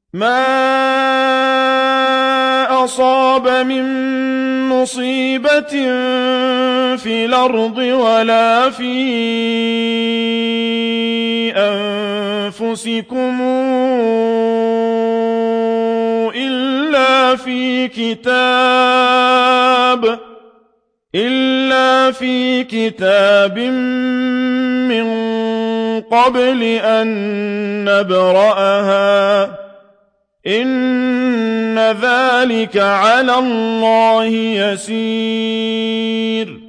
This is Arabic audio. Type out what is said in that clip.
مَا أَصَابَ مِن مُّصِيبَةٍ فِي الْأَرْضِ وَلَا فِي أَنفُسِكُمْ إِلَّا فِي كِتَابٍ مِّن قَبْلِ أَن نَّبْرَأَهَا ۚ إِنَّ ذَٰلِكَ عَلَى اللَّهِ يَسِيرٌ